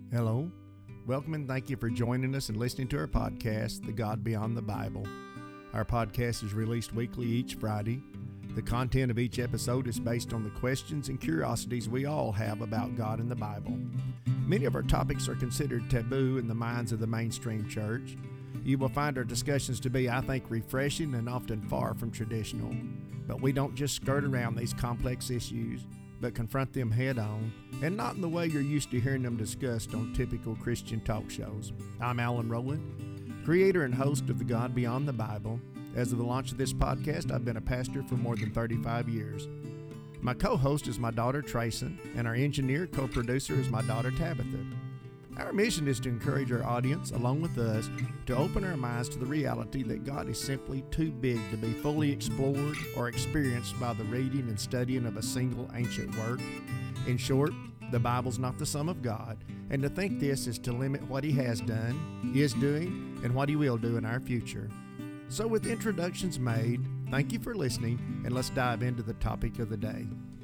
Hello. Welcome and thank you for joining us and listening to our podcast, The God Beyond the Bible. Our podcast is released weekly each Friday. The content of each episode is based on the questions and curiosities we all have about God and the Bible. Many of our topics are considered taboo in the minds of the mainstream church. You will find our discussions to be, I think, refreshing and often far from traditional. But we don't just skirt around these complex issues, but confront them head on, and not in the way you're used to hearing them discussed on typical Christian talk shows. I'm Alan Rowland, creator and host of The God Beyond the Bible. As of the launch of this podcast, I've been a pastor for more than 35 years. My co-host is my daughter, Trayson, and our engineer, co-producer is my daughter, Tabitha. Our mission is to encourage our audience, along with us, to open our minds to the reality that God is simply too big to be fully explored or experienced by the reading and studying of a single ancient work. In short, the Bible's not the sum of God, and to think this is to limit what He has done, is doing, and what He will do in our future. So with introductions made, thank you for listening, and let's dive into the topic of the day.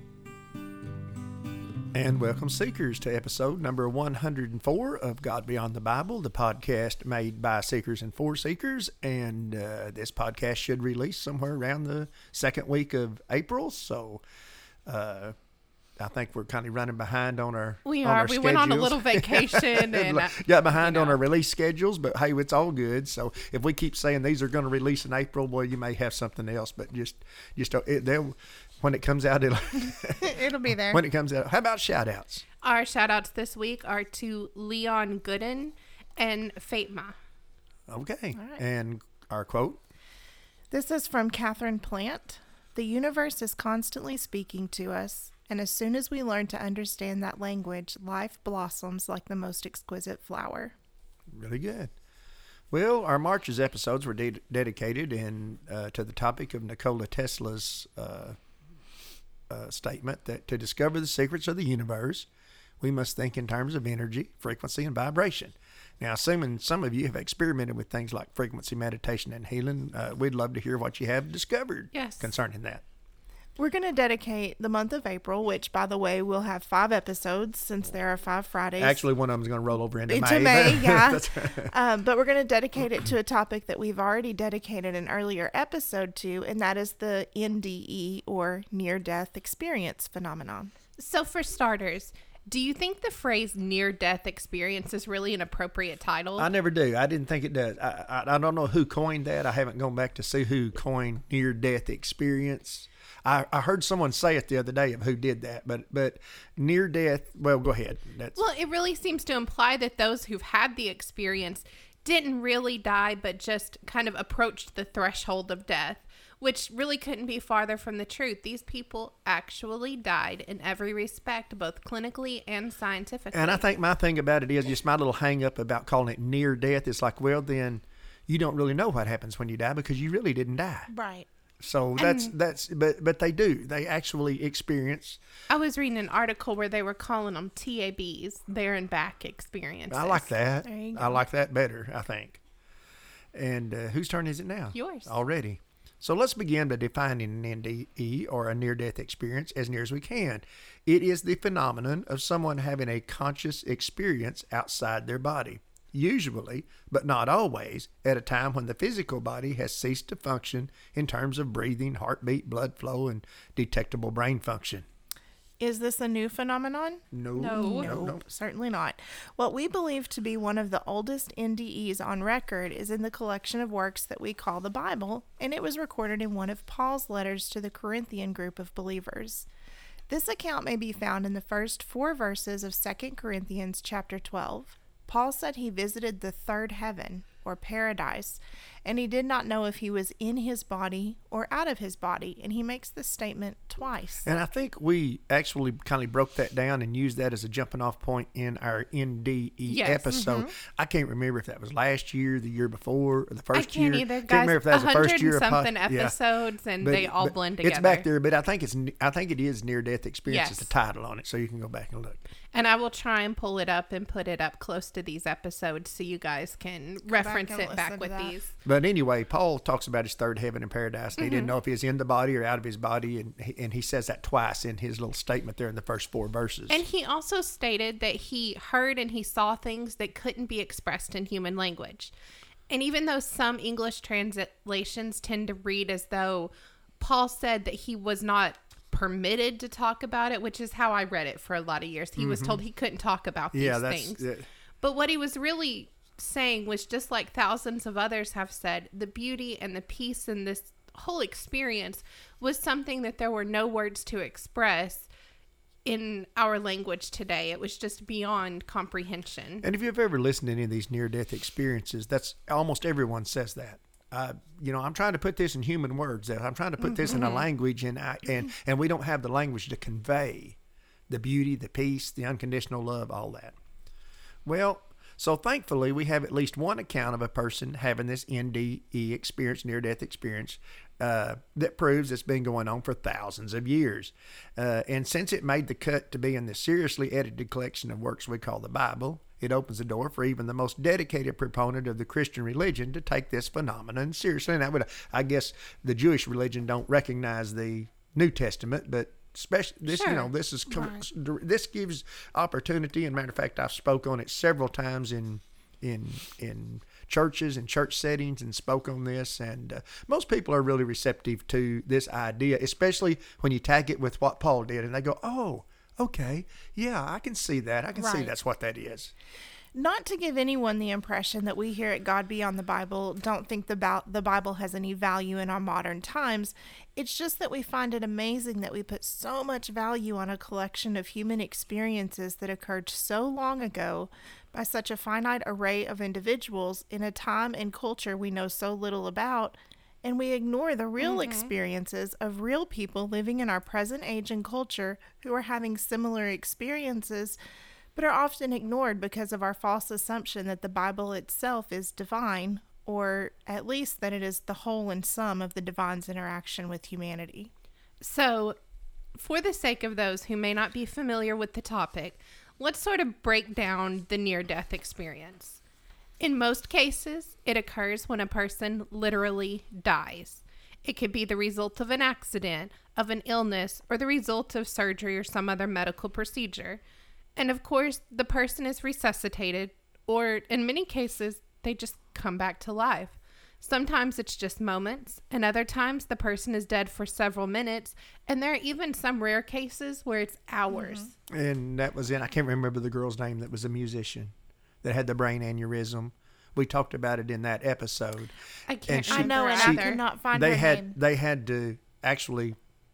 And welcome, seekers, to episode number 104 of God Beyond the Bible, the podcast made by seekers and for seekers. And this podcast should release somewhere around the second week of April. So I think we're kind of running behind on our We schedules. went on a little vacation and got behind on our release schedules, but hey, it's all good. So if we keep saying these are going to release in April, well, you may have something else, but when it comes out, it'll be there. When it comes out, how about shout outs? Our shout outs this week are to Leon Gooden and Fatma. Okay. All right. And our quote? This is from Catherine Plant. The universe is constantly speaking to us, and as soon as we learn to understand that language, life blossoms like the most exquisite flower. Really good. Well, our March's episodes were dedicated to the topic of Nikola Tesla's statement that to discover the secrets of the universe, we must think in terms of energy, frequency, and vibration. Now, assuming some of you have experimented with things like frequency meditation and healing, we'd love to hear what you have discovered concerning that. We're going to dedicate the month of April, which, by the way, we'll have 5 episodes since there are 5 Fridays. Actually, one of them is going to roll over into May. May, yeah. That's right. But we're going to dedicate it to a topic that we've already dedicated an earlier episode to, and that is the NDE, or near-death experience phenomenon. So for starters, do you think the phrase near-death experience is really an appropriate title? I never do. I didn't think it does. I don't know who coined that. I haven't gone back to see who coined near-death experience. I heard someone say it the other day of who did that, but near death, well, go ahead. Well, it really seems to imply that those who've had the experience didn't really die, but just kind of approached the threshold of death, which really couldn't be farther from the truth. These people actually died in every respect, both clinically and scientifically. And I think my thing about it is just my little hang up about calling it near death. It's like, well, then you don't really know what happens when you die because you really didn't die. Right. So but they do. They actually experience. I was reading an article where they were calling them TABs, there and back experiences. I like that. There you go. I like that better, I think. And whose turn is it now? Yours. Already. So let's begin by defining an NDE, or a near-death experience, as near as we can. It is the phenomenon of someone having a conscious experience outside their body. Usually, but not always, at a time when the physical body has ceased to function in terms of breathing, heartbeat, blood flow, and detectable brain function. Is this a new phenomenon? No. Certainly not. What we believe to be one of the oldest NDEs on record is in the collection of works that we call the Bible, and it was recorded in one of Paul's letters to the Corinthian group of believers. This account may be found in the first 4 verses of 2 Corinthians chapter 12. Paul said he visited the third heaven, or paradise, and he did not know if he was in his body or out of his body, and he makes this statement twice. And I think we actually kind of broke that down and used that as a jumping off point in our NDE episode. I can't remember if that was last year, the year before, or the first year. I can't either, guys. Can't remember if that was the first year. 100-something episodes, and they all blend together. It's back there, but I think it is near-death experience. Yes. Is the title on it, so you can go back and look. And I will try and pull it up and put it up close to these episodes so you guys can reference reference and it back listen to with that. these. But anyway, Paul talks about his third heaven in paradise, and he Mm-hmm. didn't know if he was in the body or out of his body, and he says that twice in his little statement there in the first 4 verses. And he also stated that he heard and he saw things that couldn't be expressed in human language. And even though some English translations tend to read as though Paul said that he was not permitted to talk about it, which is how I read it for a lot of years. He was told he couldn't talk about these things. But what he was really saying was, just like thousands of others have said, the beauty and the peace in this whole experience was something that there were no words to express in our language today. It was just beyond comprehension. And if you've ever listened to any of these near-death experiences, that's almost everyone says that. I'm trying to put this in human words. I'm trying to put this in a language, and we don't have the language to convey the beauty, the peace, the unconditional love, all that. Well, so thankfully, we have at least one account of a person having this NDE experience, near-death experience, that proves it's been going on for thousands of years. And since it made the cut to be in the seriously edited collection of works we call the Bible, it opens the door for even the most dedicated proponent of the Christian religion to take this phenomenon seriously. And I guess the Jewish religion don't recognize the New Testament, but especially this, Sure. This gives opportunity. And matter of fact, I've spoke on it several times in churches and church settings and spoke on this. And most people are really receptive to this idea, especially when you tag it with what Paul did, and they go, "Oh, okay, yeah, I can see that. I can see Right. that's what that is." Not to give anyone the impression that we here at God Beyond the Bible don't think the Bible has any value in our modern times. It's just that we find it amazing that we put so much value on a collection of human experiences that occurred so long ago by such a finite array of individuals in a time and culture we know so little about, and we ignore the real experiences of real people living in our present age and culture who are having similar experiences, but are often ignored because of our false assumption that the Bible itself is divine, or at least that it is the whole and sum of the divine's interaction with humanity. So, for the sake of those who may not be familiar with the topic, let's sort of break down the near-death experience. In most cases, it occurs when a person literally dies. It could be the result of an accident, of an illness, or the result of surgery or some other medical procedure. And of course, the person is resuscitated, or in many cases, they just come back to life. Sometimes it's just moments, and other times the person is dead for several minutes, and there are even some rare cases where it's hours. And that was I can't remember the girl's name that was a musician that had the brain aneurysm. We talked about it in that episode. I can't I know, and remember I either. could not find They her had name. they had to actually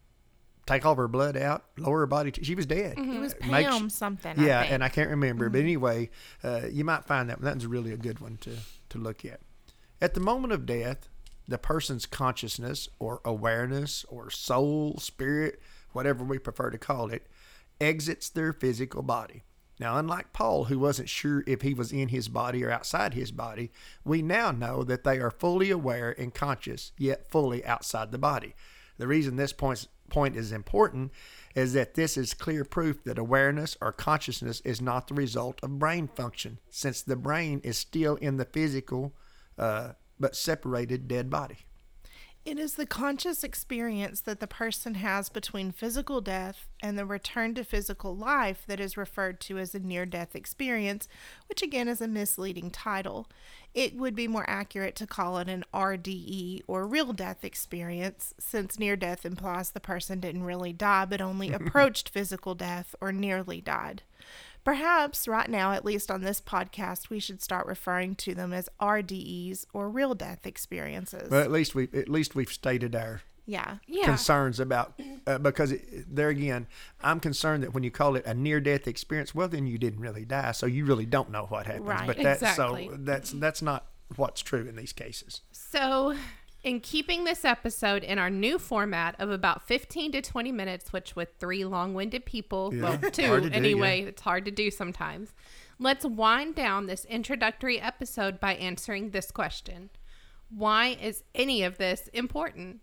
take all of her blood out, lower her body. She was dead. It was Make Pam sh- something. Yeah, I think. and I can't remember. But anyway, you might find that one's really a good one to look at. At the moment of death, the person's consciousness or awareness or soul, spirit, whatever we prefer to call it, exits their physical body. Now, unlike Paul, who wasn't sure if he was in his body or outside his body, we now know that they are fully aware and conscious, yet fully outside the body. The reason this point is important is that this is clear proof that awareness or consciousness is not the result of brain function, since the brain is still in the physical but separated dead body. It is the conscious experience that the person has between physical death and the return to physical life that is referred to as a near-death experience, which again is a misleading title. It would be more accurate to call it an RDE, or real death experience, since near-death implies the person didn't really die but only approached physical death or nearly died. Perhaps right now, at least on this podcast, we should start referring to them as RDEs, or real death experiences. But at least we've stated our Yeah. concerns about because there again, I'm concerned that when you call it a near-death experience, well, then you didn't really die, so you really don't know what happens. Right. But Exactly. that's not what's true in these cases. So, in keeping this episode in our new format of about 15 to 20 minutes, which with 3 long-winded people, Yeah. well, Hard 2 to do, anyway, yeah. it's hard to do sometimes. Let's wind down this introductory episode by answering this question. Why is any of this important?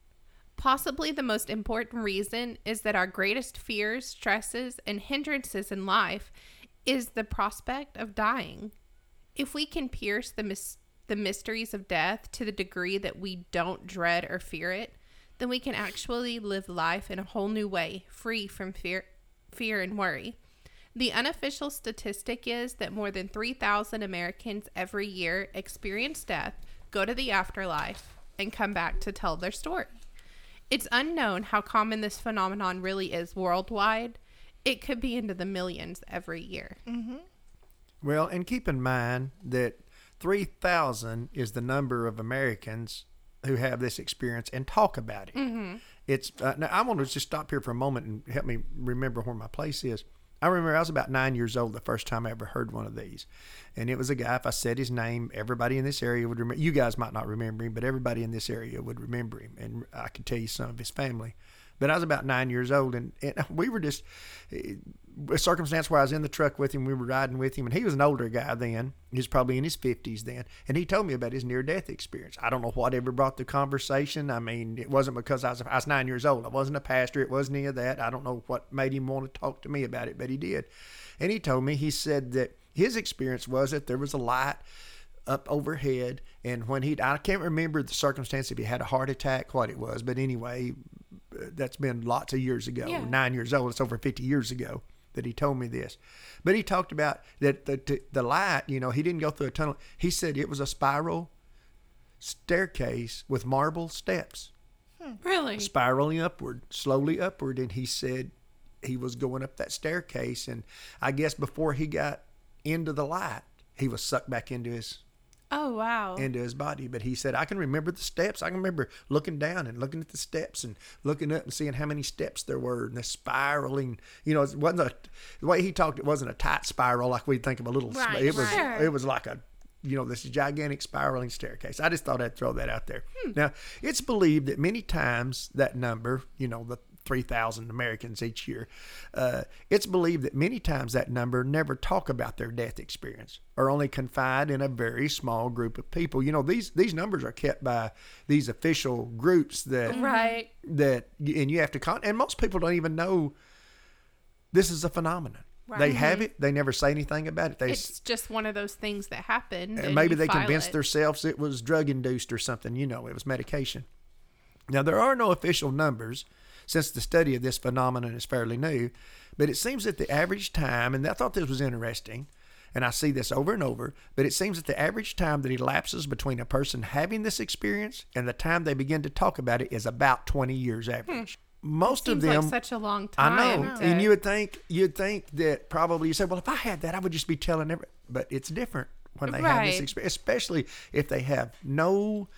Possibly the most important reason is that our greatest fears, stresses, and hindrances in life is the prospect of dying. If we can pierce the the mysteries of death to the degree that we don't dread or fear it, then we can actually live life in a whole new way, free from fear and worry. The unofficial statistic is that more than 3,000 Americans every year experience death, go to the afterlife, and come back to tell their story. It's unknown how common this phenomenon really is worldwide. It could be into the millions every year. Mm-hmm. Well, and keep in mind that 3,000 is the number of Americans who have this experience and talk about it. Mm-hmm. It's now I want to just stop here for a moment and help me remember where my place is. I remember I was about 9 years old the first time I ever heard one of these. And it was a guy, if I said his name, everybody in this area would remember. You guys might not remember him, but everybody in this area would remember him. And I could tell you some of his family. But I was about 9 years old, and we were just, a circumstance where I was in the truck with him, we were riding with him, and he was an older guy then. He was probably in his 50s then. And he told me about his near-death experience. I don't know what ever brought the conversation. I mean, it wasn't because I was 9 years old. I wasn't a pastor. It wasn't any of that. I don't know what made him want to talk to me about it, but he did. And he told me, he said that his experience was that there was a light up overhead, and when I can't remember the circumstance, if he had a heart attack, what it was, but anyway, that's been lots of years ago. Yeah. 9 years old. It's over 50 years ago that he told me this. But he talked about that the light, he didn't go through a tunnel. He said it was a spiral staircase with marble steps. Really? Spiraling upward, slowly upward. And he said he was going up that staircase. And I guess before he got into the light, he was sucked back into his body. But he said, I can remember the steps. I can remember looking down and looking at the steps and looking up and seeing how many steps there were, and the spiraling, it wasn't the way he talked, it wasn't a tight spiral like we'd think of a little, right, it was, right. It was like a, this gigantic spiraling staircase. I just thought I'd throw that out there. Now, it's believed that many times that number, the 3,000 Americans each year, it's believed that many times that number never talk about their death experience, or only confined in a very small group of people. These numbers are kept by these official groups that, right, and you have to, and most people don't even know this is a phenomenon. Right. They have it. They never say anything about it. It's just one of those things that happened. And maybe they convinced themselves it was drug induced or something. It was medication. Now, there are no official numbers, since the study of this phenomenon is fairly new, but it seems that the average time, and I thought this was interesting, and I see this over and over, but it seems that the average time that elapses between a person having this experience and the time they begin to talk about it is about 20 years average. Most of them, like such a long time. I know, and you'd think that probably you say, well, if I had that, I would just be telling everybody. But it's different when they have this experience, especially if they have no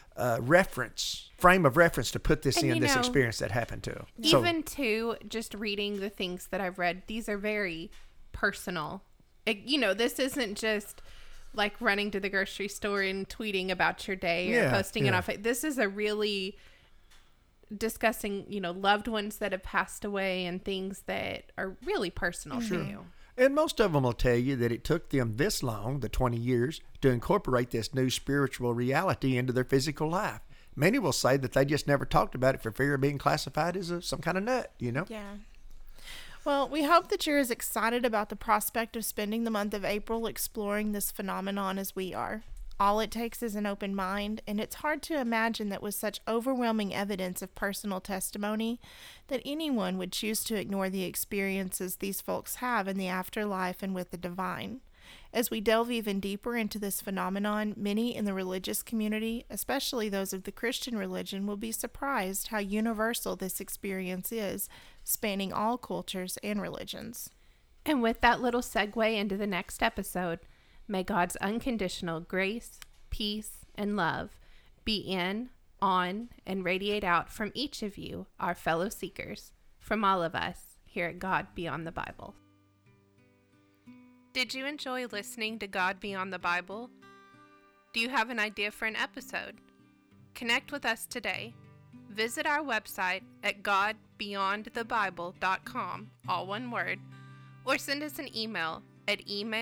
frame of reference to put this in, this experience that happened to them. Even just reading the things that I've read, these are very personal. This isn't just like running to the grocery store and tweeting about your day or posting it off. This is a really discussing, loved ones that have passed away and things that are really personal to you. And most of them will tell you that it took them this long, the 20 years, to incorporate this new spiritual reality into their physical life. Many will say that they just never talked about it for fear of being classified as some kind of nut, Yeah. Well, we hope that you're as excited about the prospect of spending the month of April exploring this phenomenon as we are. All it takes is an open mind, and it's hard to imagine that with such overwhelming evidence of personal testimony that anyone would choose to ignore the experiences these folks have in the afterlife and with the divine. As we delve even deeper into this phenomenon, many in the religious community, especially those of the Christian religion, will be surprised how universal this experience is, spanning all cultures and religions. And with that little segue into the next episode, may God's unconditional grace, peace, and love be in, on, and radiate out from each of you, our fellow seekers, from all of us here at God Beyond the Bible. Did you enjoy listening to God Beyond the Bible? Do you have an idea for an episode? Connect with us today. Visit our website at godbeyondthebible.com, all one word, or send us an email at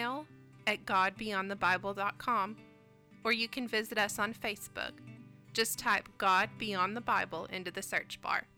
godbeyondthebible.com, or you can visit us on Facebook. Just type God Beyond the Bible into the search bar.